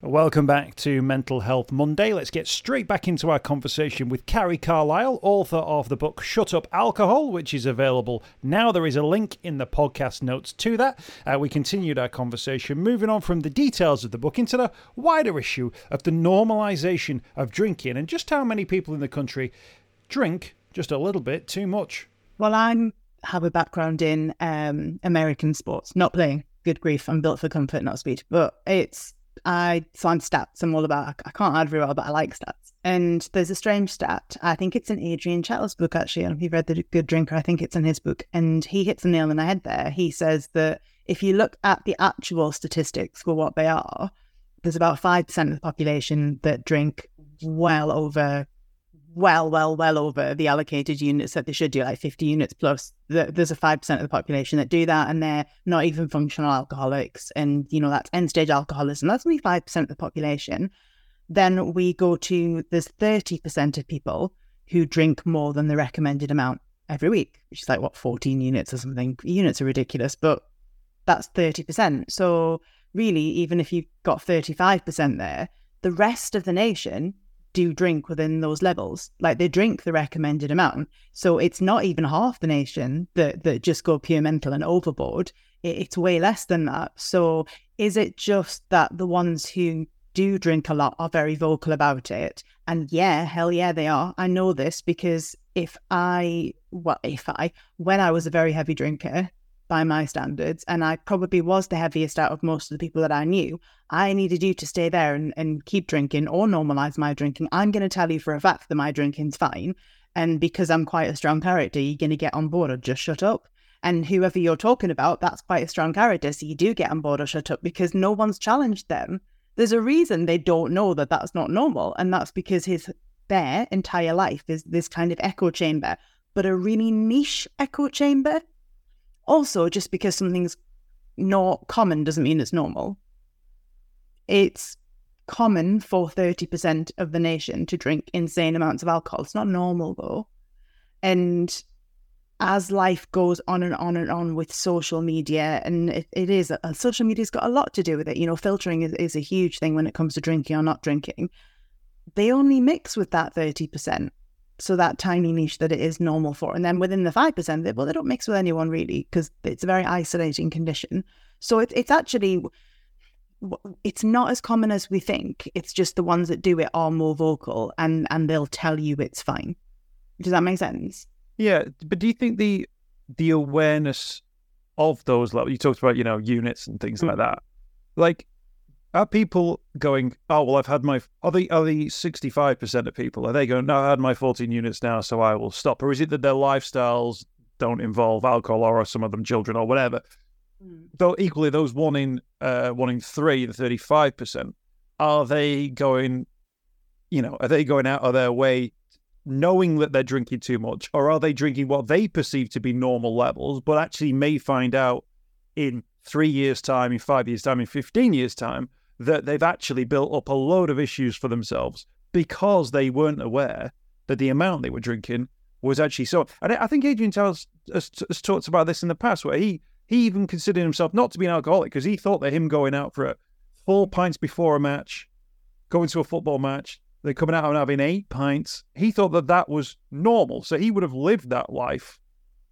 Welcome back to Mental Health Monday. Let's get straight back into our conversation with Carrie Carlisle, author of the book Shut Up Alcohol, which is available now. There is a link in the podcast notes to that. We continued our conversation, moving on from the details of the book into the wider issue of the normalisation of drinking and just how many people in the country drink just a little bit too much. Well, I have a background in American sports, not playing. Good grief, I'm built for comfort, not speed. But I'm stats. I'm all about, I can't add very well, but I like stats. And there's a strange stat. I think it's in Adrian Chetle's book, actually. And if you've read The Good Drinker, I think it's in his book. And he hits the nail on the head there. He says that if you look at the actual statistics for what they are, there's about 5% of the population that drink well over the allocated units that they should do, like 50 units plus. There's a 5% of the population that do that, and they're not even functional alcoholics. And, that's end-stage alcoholism. That's only 5% of the population. Then we go to, there's 30% of people who drink more than the recommended amount every week, which is like, 14 units or something. Units are ridiculous, but that's 30%. So really, even if you've got 35% there, the rest of the nation do drink within those levels. Like, they drink the recommended amount. So it's not even half the nation that just go pure mental and overboard. It's way less than that. So is it just that the ones who do drink a lot are very vocal about it? And yeah, hell yeah, they are. I know this because when I was a very heavy drinker by my standards, and I probably was the heaviest out of most of the people that I knew, I needed you to stay there and keep drinking or normalise my drinking. I'm going to tell you for a fact that my drinking's fine. And because I'm quite a strong character, you're going to get on board or just shut up. And whoever you're talking about, that's quite a strong character. So you do get on board or shut up because no one's challenged them. There's a reason they don't know that that's not normal. And that's because their entire life is this kind of echo chamber, but a really niche echo chamber. Also, just because something's not common doesn't mean it's normal. It's common for 30% of the nation to drink insane amounts of alcohol. It's not normal, though. And as life goes on and on and on with social media, and social media's got a lot to do with it. Filtering is a huge thing when it comes to drinking or not drinking. They only mix with that 30%. So that tiny niche that it is normal for. And then within the 5%, they don't mix with anyone really, because it's a very isolating condition. So it's actually, it's not as common as we think. It's just the ones that do it are more vocal and they'll tell you it's fine. Does that make sense? Yeah, but do you think the awareness of those levels, you talked about, units and things like that, like, are people going, oh, well, I've had my... Are the 65% of people, are they going, no, I had my 14 units now, so I will stop? Or is it that their lifestyles don't involve alcohol, or some of them children, or whatever? Though equally, those one in 3, the 35%, are they going out of their way knowing that they're drinking too much? Or are they drinking what they perceive to be normal levels, but actually may find out in 3 years' time, in 5 years' time, in 15 years' time, that they've actually built up a load of issues for themselves because they weren't aware that the amount they were drinking was actually so... And I think Adrian has talked about this in the past, where he even considered himself not to be an alcoholic because he thought that him going out for 4 pints before a match, going to a football match, then coming out and having 8 pints, he thought that was normal. So he would have lived that life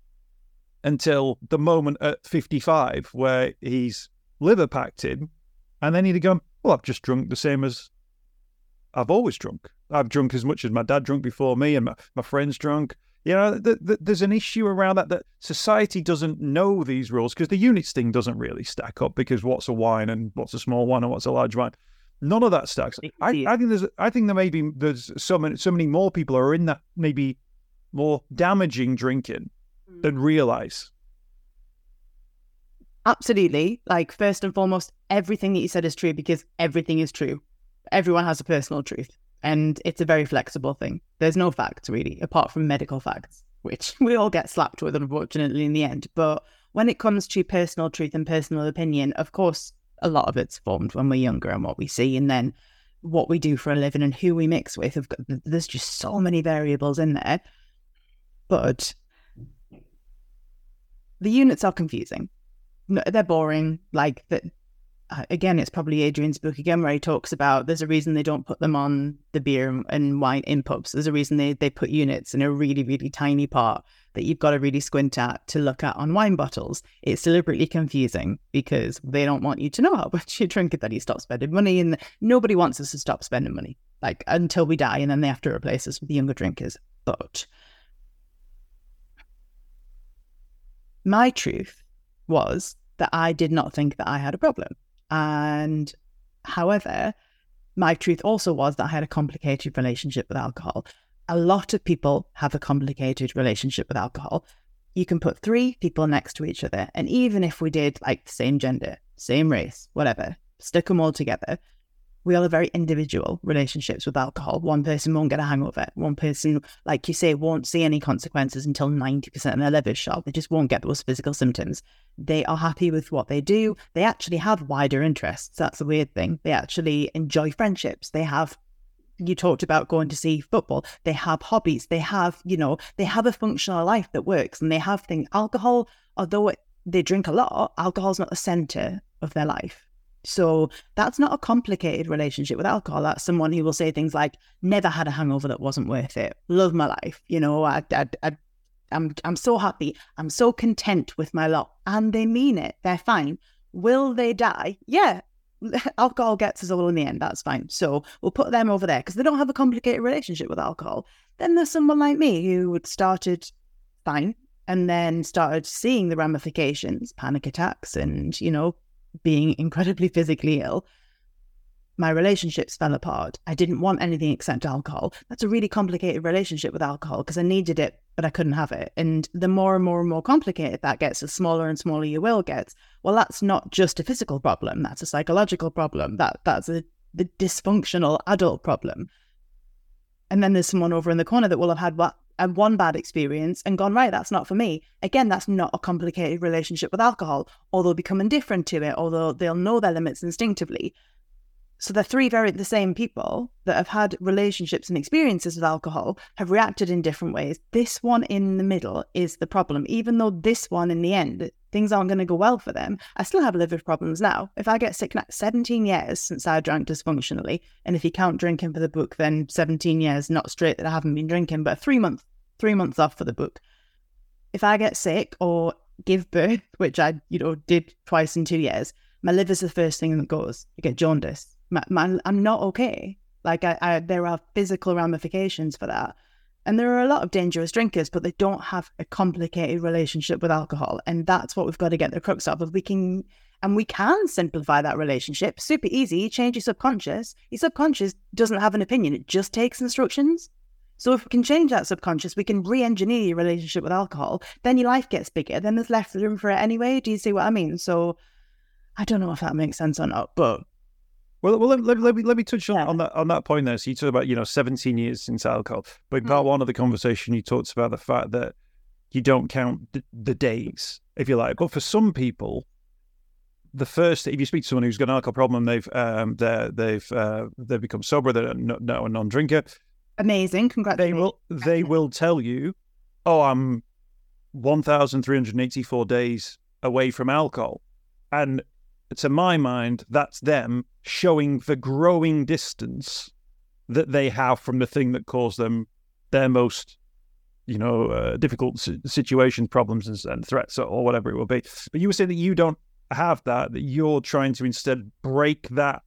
until the moment at 55 where he's liver packed in, and then he'd have gone, well, I've just drunk the same as I've always drunk. I've drunk as much as my dad drunk before me, and my friends drunk. There's an issue around that society doesn't know these rules, because the units thing doesn't really stack up, because what's a wine and what's a small wine and what's a large wine? None of that stacks. I think there's so many more people are in that maybe more damaging drinking than realise. Absolutely. Like, first and foremost, everything that you said is true, because everything is true. Everyone has a personal truth, and it's a very flexible thing. There's no facts, really, apart from medical facts, which we all get slapped with, unfortunately, in the end. But when it comes to personal truth and personal opinion, of course, a lot of it's formed when we're younger and what we see, and then what we do for a living and who we mix with. There's just so many variables in there. But the units are confusing. They're boring. Like, again, it's probably Adrian's book again, where he talks about there's a reason they don't put them on the beer and wine in pubs. There's a reason they put units in a really, really tiny part that you've got to really squint at to look at on wine bottles. It's deliberately confusing because they don't want you to know how much you drink, that you stop spending money, and nobody wants us to stop spending money, like, until we die, and then they have to replace us with younger drinkers. But my truth was that I did not think that I had a problem. And however, my truth also was that I had a complicated relationship with alcohol. A lot of people have a complicated relationship with alcohol. You can put 3 people next to each other, and even if we did like the same gender, same race, whatever, stick them all together, we all have very individual relationships with alcohol. One person won't get a hangover. One person, like you say, won't see any consequences until 90% of their liver's shot. They just won't get those physical symptoms. They are happy with what they do. They actually have wider interests. That's the weird thing. They actually enjoy friendships. They have, you talked about going to see football. They have hobbies. They have, they have a functional life that works, and they have things. Alcohol, although they drink a lot, alcohol's not the center of their life. So that's not a complicated relationship with alcohol. That's someone who will say things like, never had a hangover that wasn't worth it. Love my life. I'm so happy. I'm so content with my lot. And they mean it. They're fine. Will they die? Yeah. Alcohol gets us all in the end. That's fine. So we'll put them over there because they don't have a complicated relationship with alcohol. Then there's someone like me who started fine and then started seeing the ramifications, panic attacks and, being incredibly physically ill. My relationships fell apart. I didn't want anything except alcohol. That's a really complicated relationship with alcohol because I needed it, but I couldn't have it. And the more and more and more complicated that gets, the smaller and smaller your will gets. Well, that's not just a physical problem. That's a psychological problem. That's the dysfunctional adult problem. And then there's someone over in the corner that will have had one bad experience and gone, right, that's not for me. Again, that's not a complicated relationship with alcohol, or they'll become indifferent to it, although they'll know their limits instinctively. So the 3 very the same people that have had relationships and experiences with alcohol have reacted in different ways. This one in the middle is the problem. Even though this one in the end, things aren't going to go well for them, I still have liver problems now. If I get sick now, 17 years since I drank dysfunctionally, and if you count drinking for the book, then 17 years, not straight that I haven't been drinking, but 3 months off for the book. If I get sick or give birth, which I, did twice in 2 years, my liver's the first thing that goes. You get jaundice. I'm not okay. Like there are physical ramifications for that. And there are a lot of dangerous drinkers, but they don't have a complicated relationship with alcohol. And that's what we've got to get the crux of. If we can simplify that relationship. Super easy. You change your subconscious. Your subconscious doesn't have an opinion. It just takes instructions. So if we can change that subconscious, we can re-engineer your relationship with alcohol. Then your life gets bigger. Then there's less room for it anyway. Do you see what I mean? So I don't know if that makes sense or not, but... Well, let me touch on that point there. So you talked about 17 years since alcohol, but in part 1 of the conversation, you talked about the fact that you don't count the days, if you like. But for some people, if you speak to someone who's got an alcohol problem, they've become sober, they're now a non-drinker. Amazing, congratulations. They will tell you, oh, I'm 1,384 days away from alcohol, and to my mind, that's them showing the growing distance that they have from the thing that caused them their most, difficult situations, problems and threats or whatever it will be. But you were saying that you don't have that you're trying to instead break that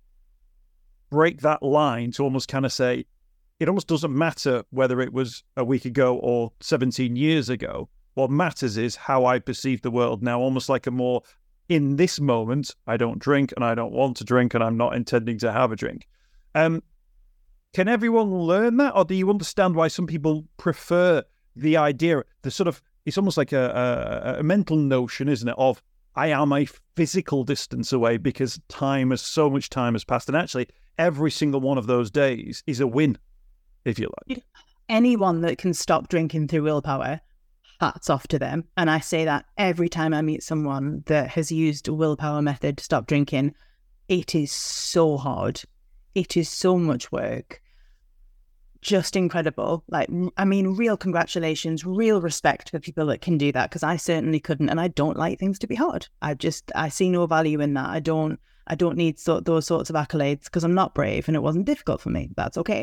line to almost kind of say, it almost doesn't matter whether it was a week ago or 17 years ago. What matters is how I perceive the world now, almost like a more... in this moment, I don't drink and I don't want to drink and I'm not intending to have a drink. Can everyone learn that? Or do you understand why some people prefer the idea, it's almost like a mental notion, isn't it, of I am a physical distance away because so much time has passed. And actually, every single one of those days is a win, if you like. Anyone that can stop drinking through willpower, hats off to them. And I say that every time I meet someone that has used a willpower method to stop drinking. It is so hard. It is so much work. Just incredible. Real congratulations, real respect for people that can do that, because I certainly couldn't. And I don't like things to be hard. I see no value in that. I don't need those sorts of accolades because I'm not brave and it wasn't difficult for me. That's okay.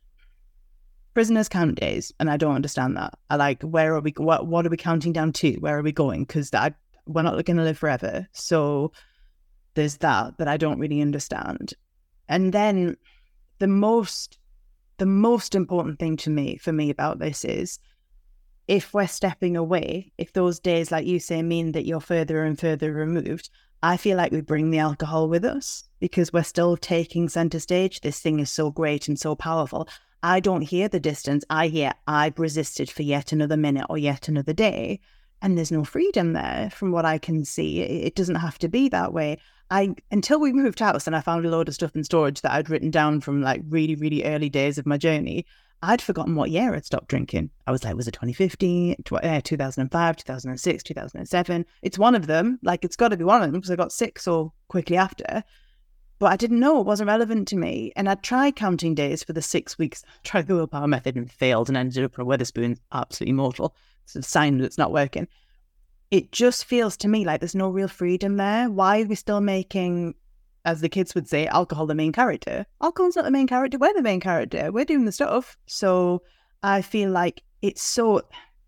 Prisoners count days, and I don't understand that. I like, where are we? What are we counting down to? Where are we going? Because we're not going to live forever. So there's that I don't really understand. And then the most important thing for me about this is, if we're stepping away, if those days, like you say, mean that you're further and further removed, I feel like we bring the alcohol with us because we're still taking center stage. This thing is so great and so powerful. I don't hear the distance. I hear, I've resisted for yet another minute or yet another day. And there's no freedom there from what I can see. It doesn't have to be that way. Until we moved house and I found a load of stuff in storage that I'd written down from like really, really early days of my journey, I'd forgotten what year I'd stopped drinking. I was like, was it 2015, 2005, 2006, 2007? It's one of them. Like, it's got to be one of them because I got sick so quickly after. But I didn't know, it wasn't relevant to me. And I tried counting days for the 6 weeks. I tried the willpower method and failed and ended up on a Wetherspoon, absolutely mortal. It's a sign that it's not working. It just feels to me like there's no real freedom there. Why are we still making, as the kids would say, alcohol the main character? Alcohol's not the main character. We're the main character. We're doing the stuff. So I feel like it's so...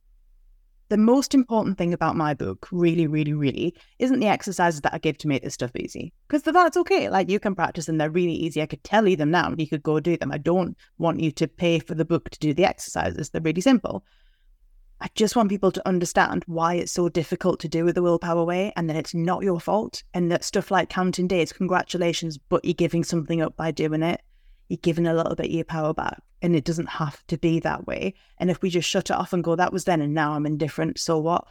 The most important thing about my book, really, really, really, isn't the exercises that I give to make this stuff easy. Because that's okay. Like, you can practice and they're really easy. I could tell you them now and you could go do them. I don't want you to pay for the book to do the exercises. They're really simple. I just want people to understand why it's so difficult to do with the willpower way, and that it's not your fault. And that stuff like counting days, congratulations, but you're giving something up by doing it. You're giving a little bit of your power back, and it doesn't have to be that way. And if we just shut it off and go, that was then and now I'm indifferent, so what?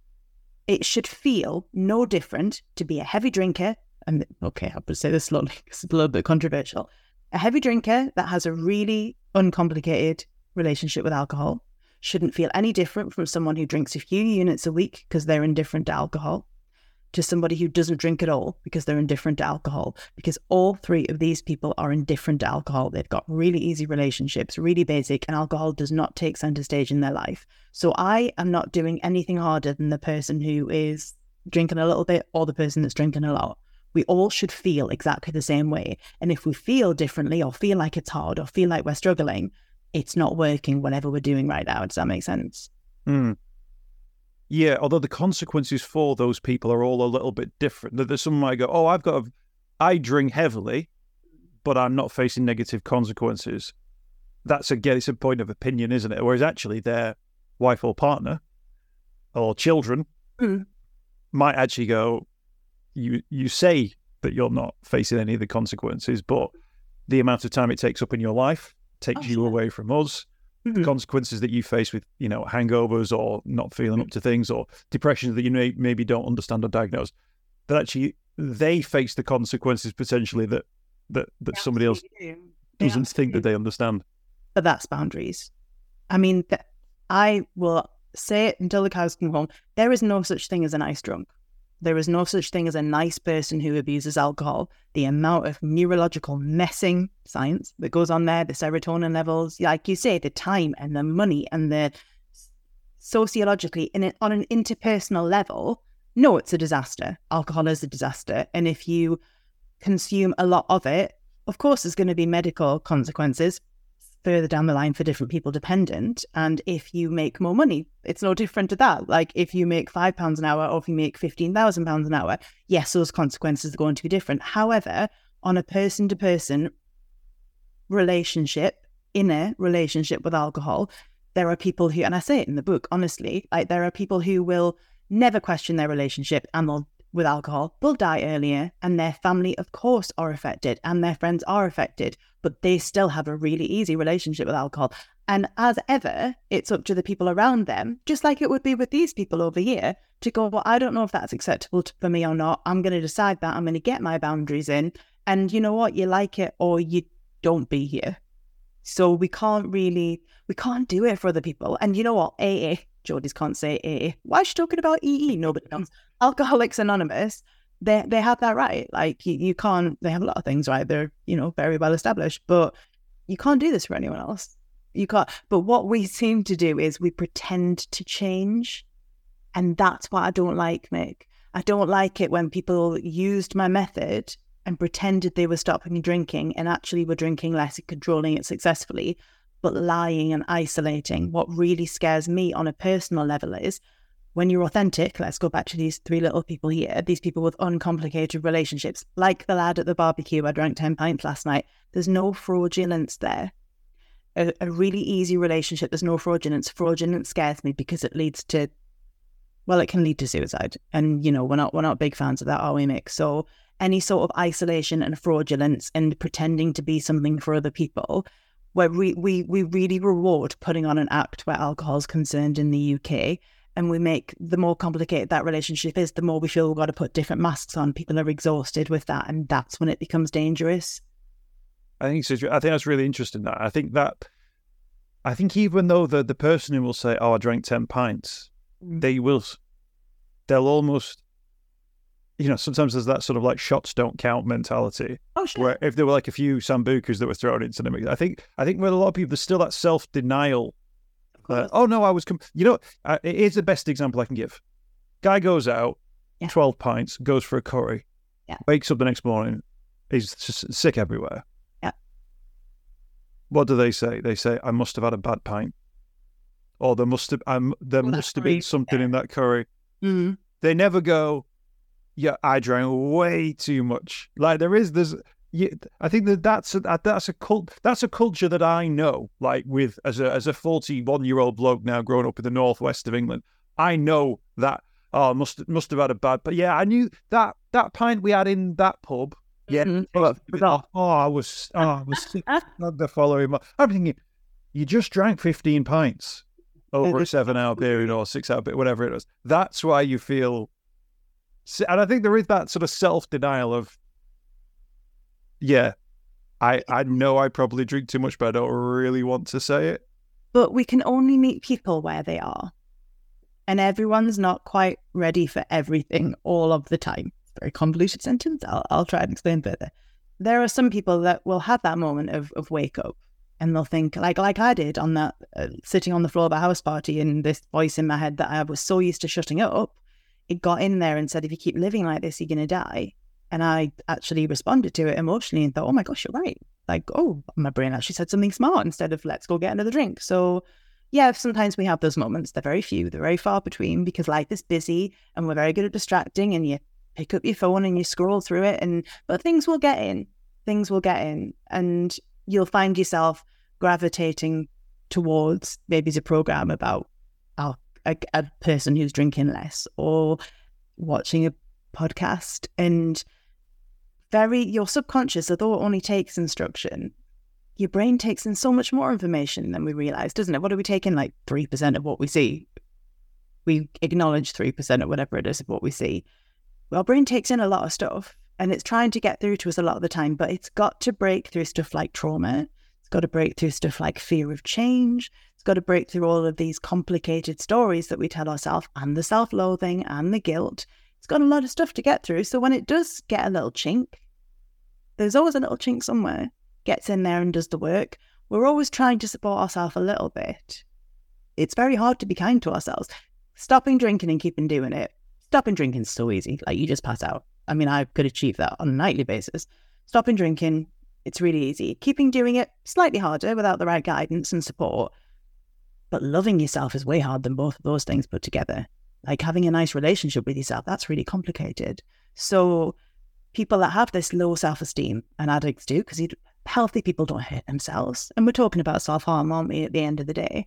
It should feel no different to be a heavy drinker. And okay, I'll say this slowly because it's a little bit controversial. A heavy drinker that has a really uncomplicated relationship with alcohol shouldn't feel any different from someone who drinks a few units a week because they're indifferent to alcohol, to somebody who doesn't drink at all because they're indifferent to alcohol, because all three of these people are indifferent to alcohol. They've got really easy relationships, really basic, and alcohol does not take center stage in their life. So I am not doing anything harder than the person who is drinking a little bit or the person that's drinking a lot. We all should feel exactly the same way. And if we feel differently or feel like it's hard or feel like we're struggling, it's not working whatever we're doing right now. Does that make sense? Mm. Yeah, although the consequences for those people are all a little bit different. There's someone might go, oh, I drink heavily, but I'm not facing negative consequences. That's, again, it's a point of opinion, isn't it? Whereas actually their wife or partner or children might actually go, you say that you're not facing any of the consequences, but the amount of time it takes up in your life takes you away from us. The consequences that you face with, hangovers or not feeling up to things or depression that you maybe don't understand or diagnose, that actually they face the consequences potentially that somebody else doesn't think that they understand. But that's boundaries. I mean, I will say it until the cows come home. There is no such thing as a nice drunk. There is no such thing as a nice person who abuses alcohol. The amount of neurological messing science that goes on there, the serotonin levels, like you say, the time and the money and the sociologically, on an interpersonal level, no, it's a disaster. Alcohol is a disaster. And if you consume a lot of it, of course, there's going to be medical consequences further down the line for different people dependent. And if you make more money, it's no different to that. Like if you make £5 an hour or if you make £15,000 an hour, yes, those consequences are going to be different. However, on a person-to-person relationship, inner relationship with alcohol, there are people who, and I say it in the book, honestly, like there are people who will never question their relationship and with alcohol, they'll die earlier, and their family, of course, are affected, and their friends are affected, but they still have a really easy relationship with alcohol. And as ever, it's up to the people around them, just like it would be with these people over here, to go, well, I don't know if that's acceptable for me or not. I'm going to decide that. I'm going to get my boundaries in. And you know what? You like it or you don't be here. So we can't do it for other people. And you know what? AA. Jodie's can't say AA. Why is she talking about EE? Nobody knows. Alcoholics Anonymous, they have that right. Like you can't, they have a lot of things right. They're, very well established, but you can't do this for anyone else. You can't. But what we seem to do is we pretend to change. And that's what I don't like, Mick. I don't like it when people used my method and pretended they were stopping drinking and actually were drinking less and controlling it successfully, but lying and isolating. What really scares me on a personal level is when you're authentic, let's go back to these three little people here, these people with uncomplicated relationships, like the lad at the barbecue, I drank 10 pints last night. There's no fraudulence there. A really easy relationship, there's no fraudulence. Fraudulence scares me because it leads to, well, it can lead to suicide. And, you know, we're not big fans of that, are we, Mick? So any sort of isolation and fraudulence and pretending to be something for other people, where we really reward putting on an act where alcohol is concerned in the UK. And we make, the more complicated that relationship is, the more we feel we've got to put different masks on. People are exhausted with that. And that's when it becomes dangerous. I think so. I think that's really interesting. I think even though the person who will say, "Oh, I drank 10 pints," they'll almost, you know, sometimes there's that sort of like shots don't count mentality. Oh, sure. Where if there were like a few sambucas that were thrown into the mix, I think with a lot of people, there's still that self-denial. Oh no, I was. You know, it is the best example I can give. Guy goes out, 12 pints, goes for a curry, wakes up the next morning, he's just sick everywhere. What do they say? They say, "I must have had a bad pint," or there must have been something in that curry. Mm-hmm. They never go, "Yeah, I drank way too much." Like I think that's a culture that I know. Like with as a 41-year-old bloke now growing up in the northwest of England, I know that. Oh, must have had a bad. But yeah, I knew that pint we had in that pub. Yeah. Mm-hmm. I was sick the following month. I'm thinking, you just drank 15 pints over a 7-hour period or 6-hour period, whatever it was. That's why you feel. And I think there is that sort of self-denial of, yeah, I know I probably drink too much, but I don't really want to say it. But we can only meet people where they are. And everyone's not quite ready for everything all of the time. Very convoluted sentence. I'll try and explain further. There are some people that will have that moment of wake up, and they'll think like I did on that sitting on the floor of a house party, and this voice in my head that I was so used to shutting up, it got in there and said, "If you keep living like this, you're going to die." And I actually responded to it emotionally and thought, "Oh my gosh, you're right." Like, oh, my brain actually said something smart instead of "let's go get another drink." So yeah, sometimes we have those moments. They're very few. They're very far between because life is busy and we're very good at distracting, and you pick up your phone and you scroll through it, but things will get in. Things will get in, and you'll find yourself gravitating towards maybe a program about a person who's drinking less, or watching a podcast, and your subconscious, although it only takes instruction, your brain takes in so much more information than we realize, doesn't it? What do we take in? Like 3% of what we see. We acknowledge 3% or whatever it is of what we see. Our brain takes in a lot of stuff, and it's trying to get through to us a lot of the time, but it's got to break through stuff like trauma. It's got to break through stuff like fear of change. It's got to break through all of these complicated stories that we tell ourselves, and the self-loathing and the guilt. It's got a lot of stuff to get through. So when it does get a little chink, there's always a little chink somewhere, gets in there and does the work. We're always trying to support ourselves a little bit. It's very hard to be kind to ourselves. Stopping drinking and keeping doing it. Stopping drinking is so easy. Like, you just pass out. I mean, I could achieve that on a nightly basis. Stopping drinking, it's really easy. Keeping doing it, slightly harder without the right guidance and support. But loving yourself is way harder than both of those things put together. Like having a nice relationship with yourself, that's really complicated. So people that have this low self-esteem, and addicts do, because healthy people don't hurt themselves. And we're talking about self-harm, aren't we, at the end of the day?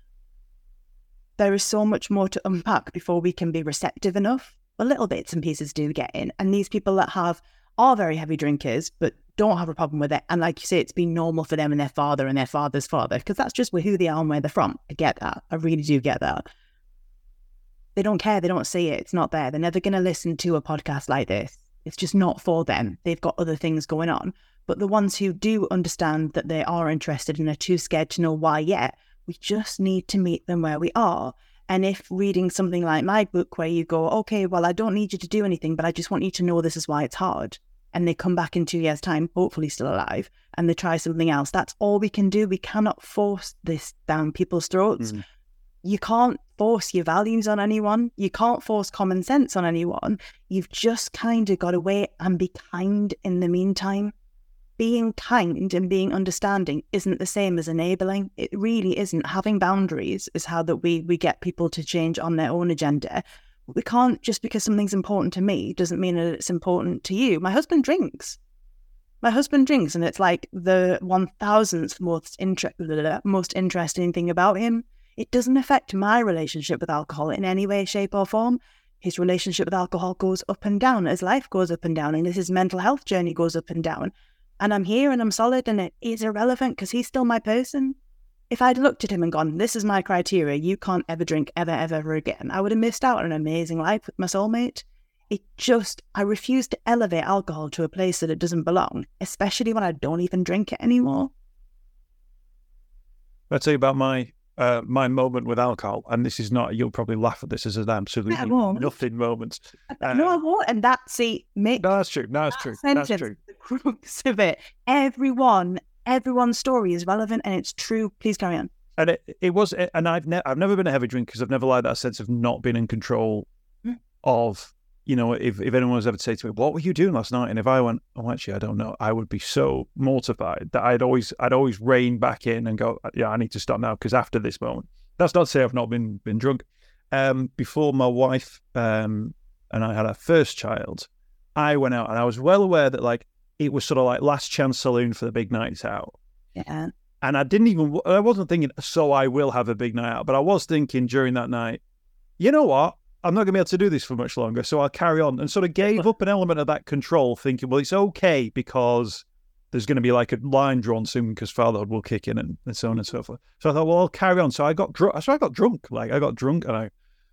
There is so much more to unpack before we can be receptive enough. But little bits and pieces do get in. And these people that are very heavy drinkers, but don't have a problem with it. And like you say, it's been normal for them and their father and their father's father, because that's just who they are and where they're from. I get that. I really do get that. They don't care. They don't see it. It's not there. They're never going to listen to a podcast like this. It's just not for them. They've got other things going on. But the ones who do understand that they are interested and are too scared to know why yet, we just need to meet them where we are. And if reading something like my book, where you go, okay, well, I don't need you to do anything, but I just want you to know this is why it's hard. And they come back in 2 years' time, hopefully still alive, and they try something else. That's all we can do. We cannot force this down people's throats. you can't force your values on anyone. You can't force common sense on anyone. You've just kind of got to wait and be kind in the meantime. Being kind and being understanding isn't the same as enabling. It really isn't. Having boundaries is how that we get people to change on their own agenda. We can't, just because something's important to me doesn't mean that it's important to you. My husband drinks. And it's like the 1000th most interesting thing about him. It doesn't affect my relationship with alcohol in any way, shape or form. His relationship with alcohol goes up and down as life goes up and down, and as his mental health journey goes up and down. And I'm here and I'm solid, and it is irrelevant because he's still my person. If I'd looked at him and gone, this is my criteria, you can't ever drink ever again, I would have missed out on an amazing life with my soulmate. I refuse to elevate alcohol to a place that it doesn't belong, especially when I don't even drink it anymore. I'll tell you about my moment with alcohol, and this is not, you'll probably laugh at this as an absolutely nothing moment. No, I won't. And Mick. No, that's true. That's true. The crux of it. Everyone's story is relevant and it's true. Please carry on. And it was, and I've never been a heavy drinker because I've never liked that sense of not being in control of, if anyone was ever to say to me, what were you doing last night? And if I went, oh, actually, I don't know, I would be so mortified that I'd always rein back in and go, yeah, I need to stop now because after this moment. That's not to say I've not been drunk. Before my wife and I had our first child, I went out and I was well aware that like it was sort of like last chance saloon for the big nights out. Yeah. And I wasn't thinking, so I will have a big night out, but I was thinking during that night, you know what? I'm not going to be able to do this for much longer, so I'll carry on. And sort of gave up an element of that control, thinking, well, it's okay because there's going to be like a line drawn soon because fatherhood will kick in and so on and so forth. So I thought, well, I'll carry on. So I got drunk. Like I got drunk and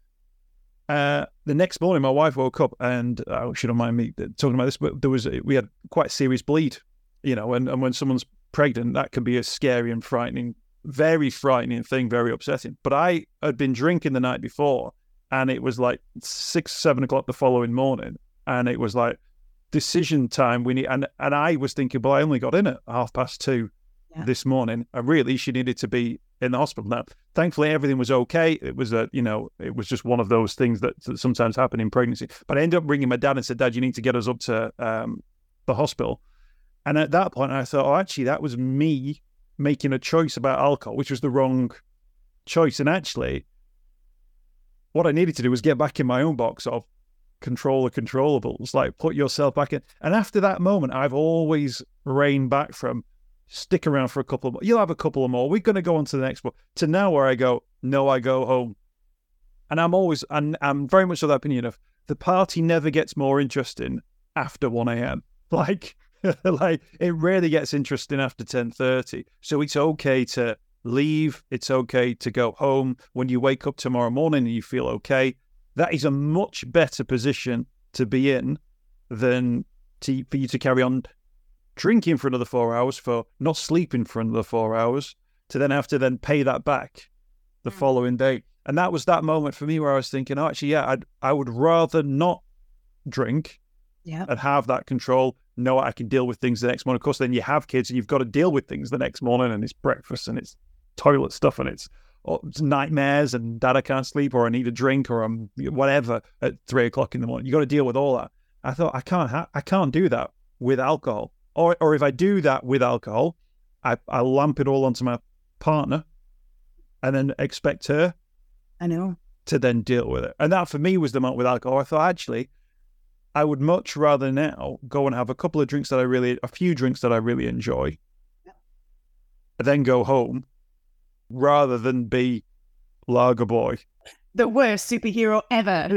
the next morning my wife woke up and she don't mind me talking about this, but we had quite a serious bleed, and when someone's pregnant, that can be a scary and frightening, very frightening thing, very upsetting. But I had been drinking the night before, and it was like 6-7 o'clock the following morning, and it was like decision time. And I was thinking, well, I only got in at 2:30 this morning. I really, she needed to be in the hospital. Now, thankfully, everything was okay. It was it was just one of those things that sometimes happen in pregnancy. But I ended up ringing my dad and said, Dad, you need to get us up to the hospital. And at that point, I thought, oh, actually, that was me making a choice about alcohol, which was the wrong choice. And actually, what I needed to do was get back in my own box of control the controllables, like put yourself back in. And after that moment, I've always reined back from stick around for a couple of more. You'll have a couple of more. We're going to go on to the next one. To now where I go, no, I go home. And I'm very much of that opinion of the party never gets more interesting after 1 a.m. Like it rarely gets interesting after 10:30. So it's okay to leave. It's okay to go home. When you wake up tomorrow morning and you feel okay, that is a much better position to be in than for you to carry on drinking for another 4 hours, for not sleeping for another 4 hours, to then pay that back the following day. And that was that moment for me where I was thinking, oh, actually, yeah, I would rather not drink and have that control. Know I can deal with things the next morning. Of course, then you have kids and you've got to deal with things the next morning, and it's breakfast and it's toilet stuff and it's nightmares and Dad, I can't sleep, or I need a drink, or I'm whatever at 3 o'clock in the morning. You got to deal with all that. I thought I can't do that with alcohol, or if I do that with alcohol, I lamp it all onto my partner, and then expect her, to then deal with it. And that for me was the moment with alcohol. I thought actually, I would much rather now go and have a few drinks that I really enjoy, and then go home, rather than be lager boy. The worst superhero ever.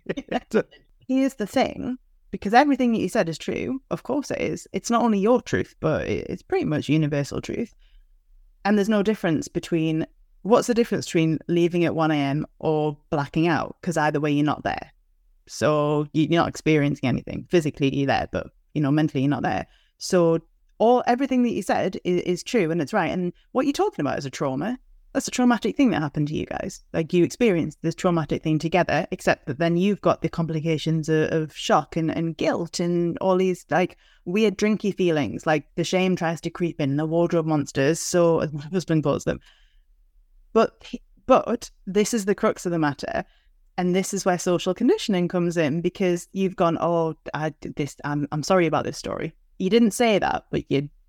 Here's the thing, because everything that you said is true. Of course it is. It's not only your truth, but it's pretty much universal truth. And there's no difference between, what's the difference between leaving at 1 a.m. or blacking out? Because either way, you're not there. So you're not experiencing anything. Physically, you're there, but, mentally, you're not there. So everything that you said is true and it's right. And what you're talking about is a trauma. That's a traumatic thing that happened to you guys. Like, you experienced this traumatic thing together, except that then you've got the complications of shock and guilt and all these like weird drinky feelings. Like the shame tries to creep in, the wardrobe monsters. So as my husband calls them. But But this is the crux of the matter. And this is where social conditioning comes in, because you've gone, oh, I'm sorry about this story. You didn't say that, but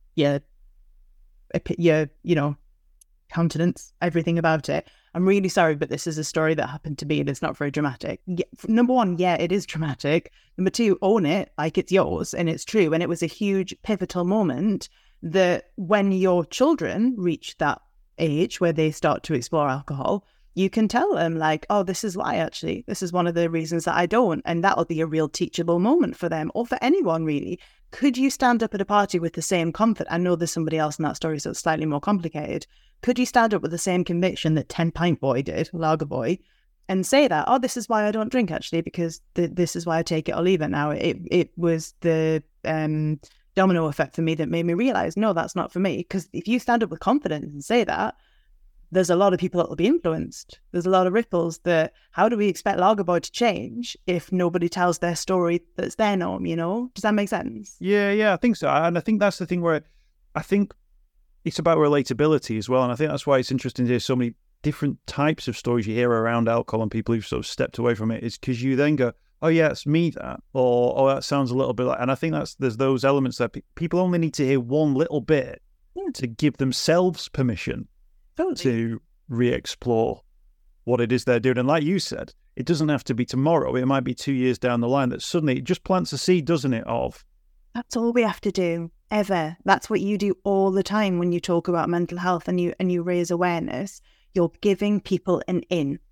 your countenance, everything about it. I'm really sorry, but this is a story that happened to me and it's not very dramatic. Number one, yeah, it is dramatic. Number two, own it like it's yours and it's true. And it was a huge pivotal moment that when your children reach that age where they start to explore alcohol, you can tell them like, oh, this is why actually. This is one of the reasons that I don't. And that'll be a real teachable moment for them or for anyone really. Could you stand up at a party with the same comfort? I know there's somebody else in that story, so it's slightly more complicated. Could you stand up with the same conviction that 10 Pint Boy did, Lager Boy, and say that, oh, this is why I don't drink actually, because this is why I take it or leave it now. It was the domino effect for me that made me realize, no, that's not for me. Because if you stand up with confidence and say that, there's a lot of people that will be influenced. There's a lot of ripples that, how do we expect Lager Boy to change if nobody tells their story that's their norm, Does that make sense? Yeah, I think so. And I think that's the thing where I think it's about relatability as well. And I think that's why it's interesting to hear so many different types of stories you hear around alcohol and people who've sort of stepped away from it, is because you then go, oh yeah, it's me that, or oh, that sounds a little bit like, and I think there's those elements that people only need to hear one little bit to give themselves permission to re-explore what it is they're doing. And like you said, it doesn't have to be tomorrow. It might be 2 years down the line that suddenly it just plants a seed, doesn't it, of... That's all we have to do, ever. That's what you do all the time when you talk about mental health and you raise awareness. You're giving people an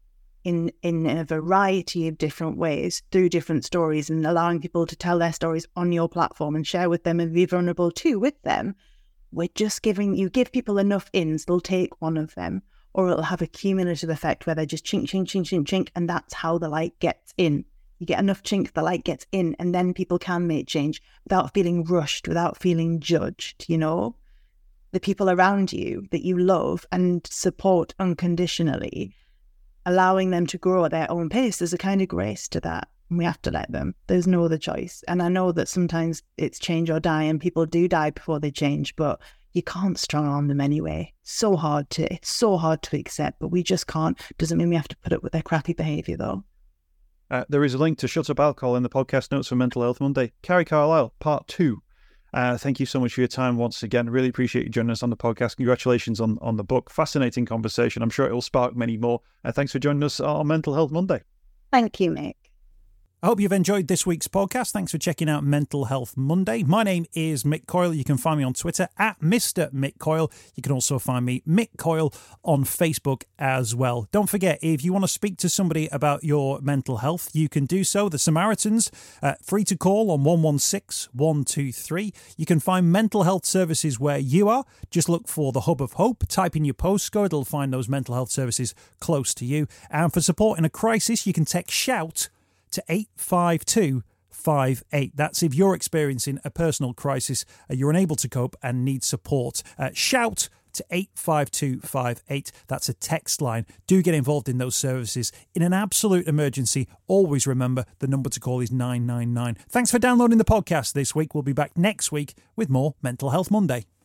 in a variety of different ways through different stories, and allowing people to tell their stories on your platform and share with them and be vulnerable too with them. We're just you give people enough ins, they'll take one of them, or it'll have a cumulative effect where they just chink, chink, chink, chink, chink, and that's how the light gets in. You get enough chink, the light gets in, and then people can make change without feeling rushed, without feeling judged, The people around you that you love and support unconditionally, allowing them to grow at their own pace, there's a kind of grace to that. And we have to let them. There's no other choice. And I know that sometimes it's change or die, and people do die before they change, but you can't strong arm them anyway. It's so hard to accept, but we just can't. Doesn't mean we have to put up with their crappy behaviour though. There is a link to Shut Up Alcohol in the podcast notes for Mental Health Monday. Carrie Carlisle, part 2. Thank you so much for your time once again. Really appreciate you joining us on the podcast. Congratulations on the book. Fascinating conversation. I'm sure it will spark many more. Thanks for joining us on Mental Health Monday. Thank you, Mick. I hope you've enjoyed this week's podcast. Thanks for checking out Mental Health Monday. My name is Mick Coyle. You can find me on Twitter at Mr. Mick Coyle. You can also find me, Mick Coyle, on Facebook as well. Don't forget, if you want to speak to somebody about your mental health, you can do so. The Samaritans, free to call on 116 123. You can find mental health services where you are. Just look for the Hub of Hope. Type in your postcode. It'll find those mental health services close to you. And for support in a crisis, you can text SHOUT to 85258. That's if you're experiencing a personal crisis, you're unable to cope and need support. Shout to 85258. That's a text line. Do get involved in those services. In an absolute emergency, always remember the number to call is 999. Thanks for downloading the podcast this week. We'll be back next week with more Mental Health Monday.